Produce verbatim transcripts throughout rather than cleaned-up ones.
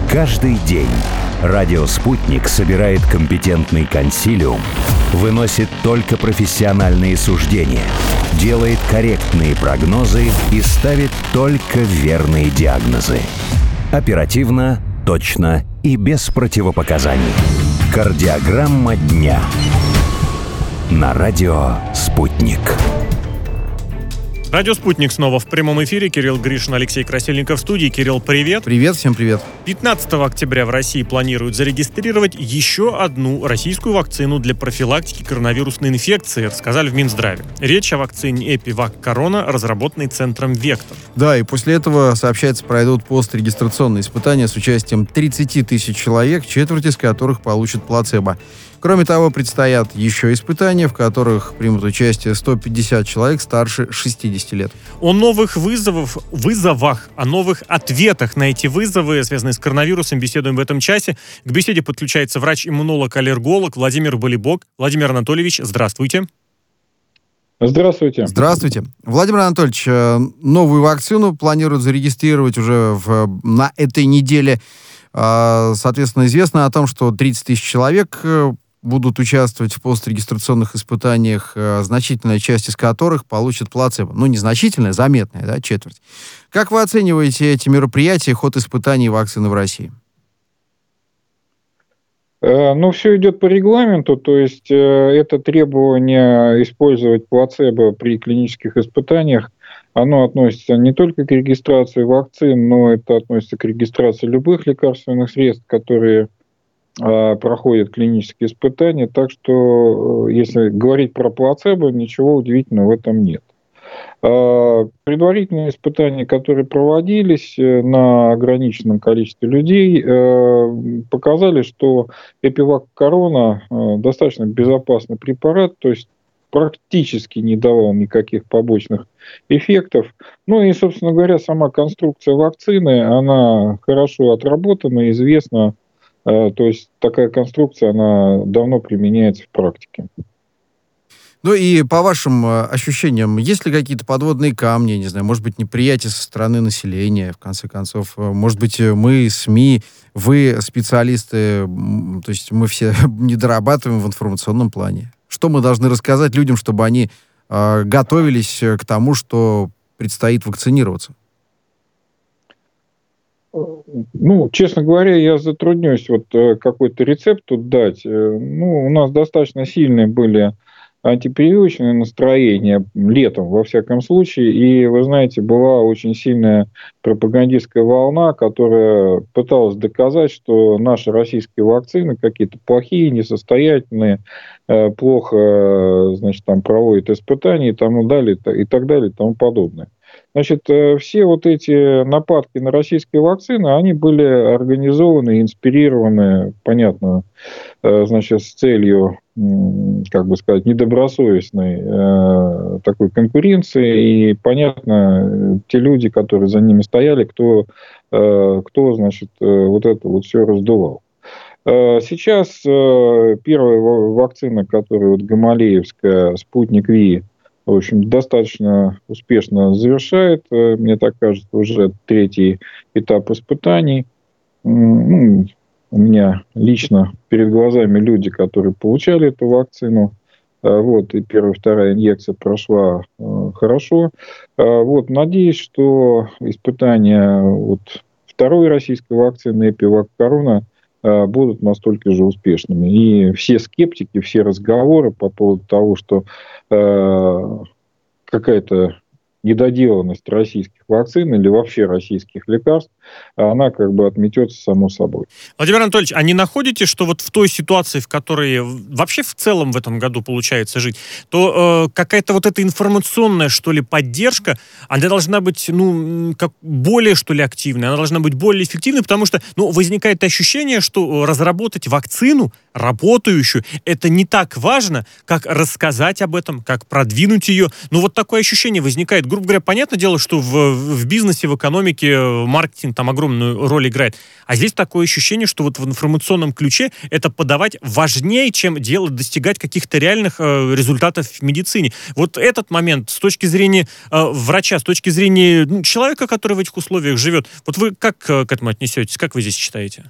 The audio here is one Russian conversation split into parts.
Каждый день радио «Спутник» собирает компетентный консилиум, выносит только профессиональные суждения, делает корректные прогнозы и ставит только верные диагнозы. Оперативно, точно и без противопоказаний. Кардиограмма дня. На радио «Спутник». Радио «Спутник» снова в прямом эфире. Кирилл Гришин, Алексей Красильников в студии. Кирилл, привет. Привет, всем привет. пятнадцатого октября в России планируют зарегистрировать еще одну российскую вакцину для профилактики коронавирусной инфекции, рассказали в Минздраве. Речь о вакцине Эпивак Корона, разработанной центром «Вектор». Да, и после этого, сообщается, пройдут пострегистрационные испытания с участием тридцати тысяч человек, четверть из которых получат плацебо. Кроме того, предстоят еще испытания, в которых примут участие сто пятьдесят человек старше шестидесяти лет. О новых вызовах, вызовах, о новых ответах на эти вызовы, связанные с коронавирусом, беседуем в этом часе. К беседе подключается врач-иммунолог-аллерголог Владимир Болибок. Владимир Анатольевич, здравствуйте. Здравствуйте. Здравствуйте. Владимир Анатольевич, новую вакцину планируют зарегистрировать уже в, на этой неделе. Соответственно, известно о том, что тридцать тысяч человек будут участвовать в пострегистрационных испытаниях, значительная часть из которых получит плацебо. Ну, незначительная, заметная, да, четверть. Как вы оцениваете эти мероприятия, ход испытаний вакцины в России? Ну, все идет по регламенту, то есть это требование использовать плацебо при клинических испытаниях, оно относится не только к регистрации вакцин, но это относится к регистрации любых лекарственных средств, которые э, проходят клинические испытания. Так что, э, если говорить про плацебо, ничего удивительного в этом нет. Э, предварительные испытания, которые проводились на ограниченном количестве людей, э, показали, что Эпивак Корона э, достаточно безопасный препарат, то есть практически не давал никаких побочных эффектов. Ну и, собственно говоря, сама конструкция вакцины, она хорошо отработана, известна. То есть такая конструкция, она давно применяется в практике. Ну и по вашим ощущениям, есть ли какие-то подводные камни, не знаю, может быть, неприятие со стороны населения, в конце концов, может быть, мы, СМИ, вы, специалисты, то есть мы все не дорабатываем в информационном плане? Что мы должны рассказать людям, чтобы они э, готовились к тому, что предстоит вакцинироваться? Ну, честно говоря, я затруднюсь вот э, какой-то рецепт тут дать. Э, ну, у нас достаточно сильные были антипрививочные настроения летом, во всяком случае. И, вы знаете, была очень сильная пропагандистская волна, которая пыталась доказать, что наши российские вакцины какие-то плохие, несостоятельные, плохо, значит, там проводят испытания и тому далее, и так далее, и тому подобное. Значит, все вот эти нападки на российские вакцины, они были организованы, инспирированы, понятно, значит, с целью, как бы сказать, недобросовестной такой конкуренции. И, понятно, те люди, которые за ними стояли, кто, кто значит, вот это вот все раздувал. Сейчас первая вакцина, которая вот гамалеевская, «Спутник Ви», в общем, достаточно успешно завершает, мне так кажется, уже третий этап испытаний. Ну, у меня лично перед глазами люди, которые получали эту вакцину. Вот, и первая, вторая инъекция прошла хорошо. Вот, надеюсь, что испытания вот второй российской вакцины Эпивак Корона будут настолько же успешными. И все скептики, все разговоры по поводу того, что э, какая-то недоделанность российских вакцин или вообще российских лекарств, она как бы отметется само собой. Владимир Анатольевич, а не находите, что вот в той ситуации, в которой вообще в целом в этом году получается жить, то э, какая-то вот эта информационная, что ли, поддержка, она должна быть, ну, как более, что ли, активной, она должна быть более эффективной, потому что, ну, возникает ощущение, что разработать вакцину, работающую, это не так важно, как рассказать об этом, как продвинуть ее. Ну, вот такое ощущение возникает грубо говоря, понятное дело, что в, в бизнесе, в экономике, в маркетинге там огромную роль играет. А здесь такое ощущение, что вот в информационном ключе это подавать важнее, чем делать, достигать каких-то реальных э, результатов в медицине. Вот этот момент с точки зрения э, врача, с точки зрения ну, человека, который в этих условиях живет, вот вы как э, к этому отнесетесь? Как вы здесь считаете?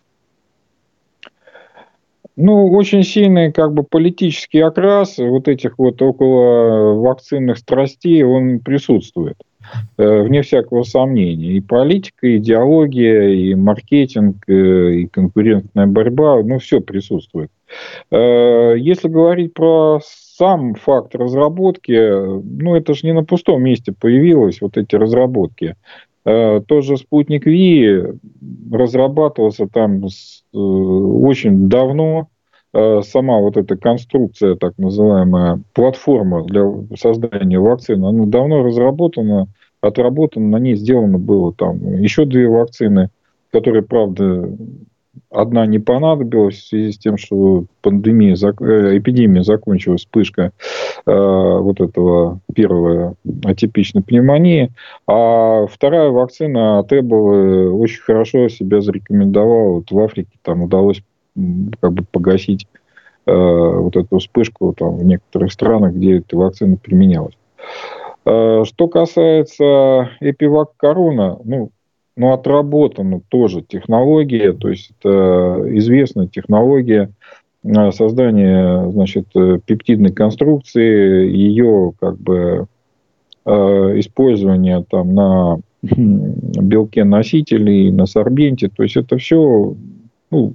Ну, очень сильный как бы политический окрас вот этих вот около вакцинных страстей, он присутствует, э, вне всякого сомнения. И политика, и идеология, и маркетинг, э, и конкурентная борьба, ну, все присутствует. Э, если говорить про сам факт разработки, ну, это же не на пустом месте появилось, вот эти разработки. Тот же спутник Ви разрабатывался там очень давно. Сама вот эта конструкция, так называемая платформа для создания вакцины, она давно разработана, отработана, на ней сделано было там еще две вакцины, которые, правда, одна не понадобилась в связи с тем, что пандемия, эпидемия закончилась, вспышка э, вот этого первого атипичной пневмонии. А вторая вакцина от Эболы очень хорошо себя зарекомендовала. Вот в Африке там удалось как бы погасить э, вот эту вспышку там, в некоторых странах, где эта вакцина применялась. Э, что касается Эпивак Корона, ну, но отработана тоже технология, то есть это известная технология создания, значит, пептидной конструкции, ее как бы использование там на белке носителей, на сорбенте, то есть это все, ну,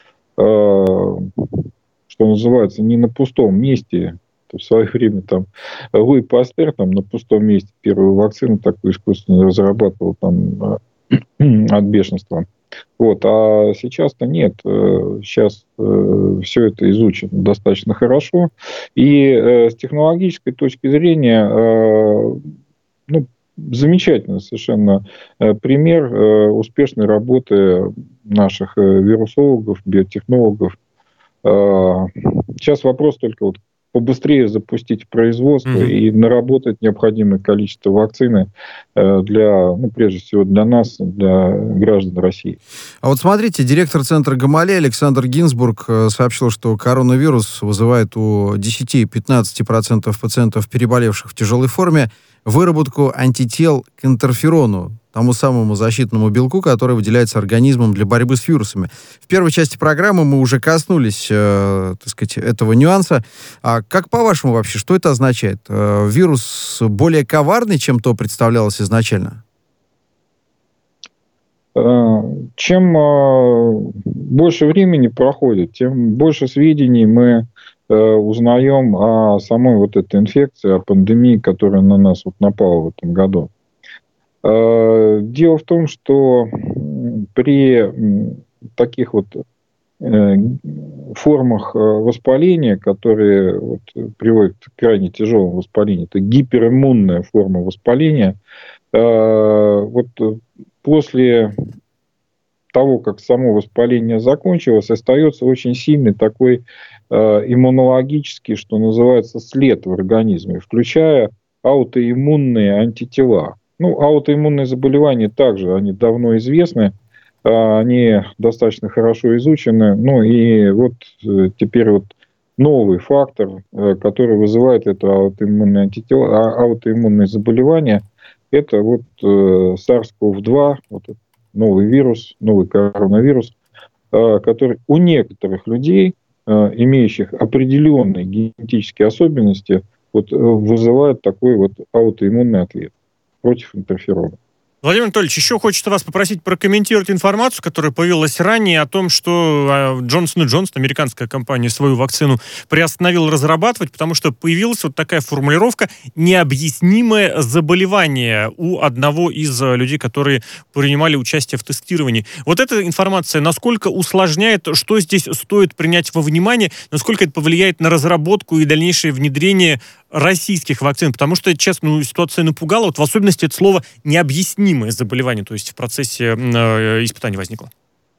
что называется, не на пустом месте. В свое время там Луи Пастер там, на пустом месте первую вакцину такую искусственную разрабатывал там от бешенства. Вот. А сейчас-то нет. Сейчас все это изучено достаточно хорошо. И с технологической точки зрения, ну, замечательный совершенно пример успешной работы наших вирусологов, биотехнологов. Сейчас вопрос только вот побыстрее запустить производство mm-hmm. и наработать необходимое количество вакцины для, ну, прежде всего, для нас, для граждан России. А вот смотрите, директор центра Гамалея Александр Гинзбург сообщил, что коронавирус вызывает у десять-пятнадцать процентов пациентов, переболевших в тяжелой форме, выработку антител к интерферону, тому самому защитному белку, который выделяется организмом для борьбы с вирусами. В первой части программы мы уже коснулись, э, так сказать, этого нюанса. А как по-вашему вообще, что это означает? Э, вирус более коварный, чем то представлялось изначально? Чем больше времени проходит, тем больше сведений мы узнаем о самой вот этой инфекции, о пандемии, которая на нас вот напала в этом году. Дело в том, что при таких вот формах воспаления, которые вот приводят к крайне тяжелому воспалению, это гипериммунная форма воспаления, вот после того, как само воспаление закончилось, остается очень сильный такой иммунологический, что называется, след в организме, включая аутоиммунные антитела. Ну, аутоиммунные заболевания также, они давно известны, они достаточно хорошо изучены. Ну, и вот теперь вот новый фактор, который вызывает это аутоиммунные антитела, аутоиммунные заболевания, это вот сарс ков два, вот новый вирус, новый коронавирус, который у некоторых людей, имеющих определенные генетические особенности, вот, вызывает такой вот аутоиммунный ответ против интерферона. Владимир Анатольевич, еще хочется вас попросить прокомментировать информацию, которая появилась ранее о том, что Джонсон и Джонсон, американская компания, свою вакцину приостановила разрабатывать, потому что появилась вот такая формулировка «необъяснимое заболевание» у одного из людей, которые принимали участие в тестировании. Вот эта информация насколько усложняет, что здесь стоит принять во внимание, насколько это повлияет на разработку и дальнейшее внедрение российских вакцин, потому что, честно, ну, ситуация напугала, вот в особенности это слово «необъяснимое заболевание», то есть в процессе э, испытаний возникло.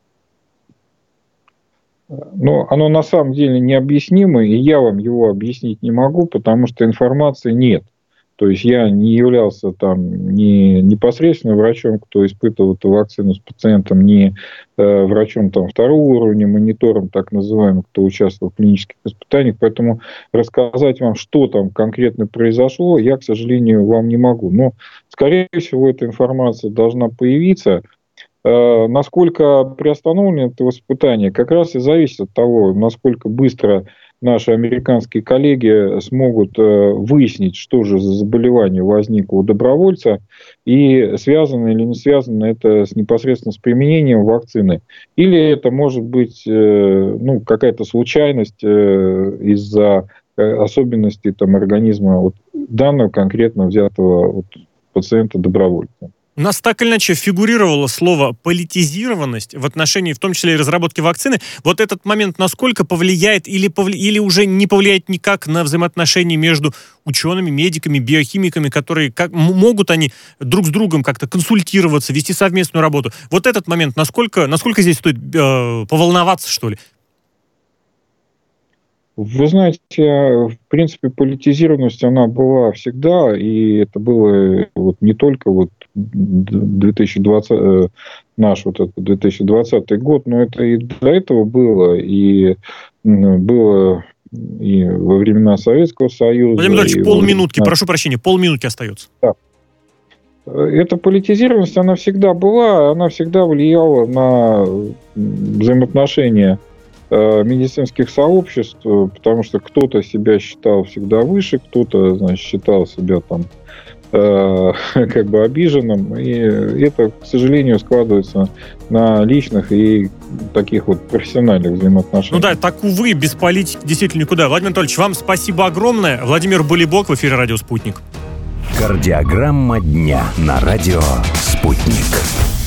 Ну, оно на самом деле необъяснимое, и я вам его объяснить не могу, потому что информации нет. То есть я не являлся там ни непосредственно врачом, кто испытывал эту вакцину с пациентом, ни э, врачом там, второго уровня, монитором так называемым, кто участвовал в клинических испытаниях. Поэтому рассказать вам, что там конкретно произошло, я, к сожалению, вам не могу. Но, скорее всего, эта информация должна появиться. Э, насколько приостановлено это испытание, как раз и зависит от того, насколько быстро наши американские коллеги смогут выяснить, что же за заболевание возникло у добровольца, и связано или не связано это с, непосредственно с применением вакцины. Или это может быть ну, какая-то случайность из-за особенностей там, организма вот, данного конкретно взятого вот, пациента-добровольца. У нас так или иначе фигурировало слово «политизированность» в отношении, в том числе и разработки вакцины. Вот этот момент насколько повлияет или, повли... или уже не повлияет никак на взаимоотношения между учеными, медиками, биохимиками, которые как... могут они друг с другом как-то консультироваться, вести совместную работу. Вот этот момент, насколько, насколько здесь стоит э, поволноваться, что ли? Вы знаете, в принципе, политизированность, она была всегда, и это было вот не только вот две тысячи двадцатый, наш вот этот две тысячи двадцатый год, но это и до этого было, и было и во времена Советского Союза. Владимир Анатольевич, полминутки, времена... прошу прощения, полминутки остается. Да. Эта политизированность, она всегда была, она всегда влияла на взаимоотношения медицинских сообществ, потому что кто-то себя считал всегда выше, кто-то, значит, считал себя там э, как бы обиженным, и это, к сожалению, складывается на личных и таких вот профессиональных взаимоотношениях. Ну да, так, увы, без политики действительно никуда. Владимир Анатольевич, вам спасибо огромное. Владимир Булибок в эфире «Радио Спутник». Кардиограмма дня на радио «Спутник».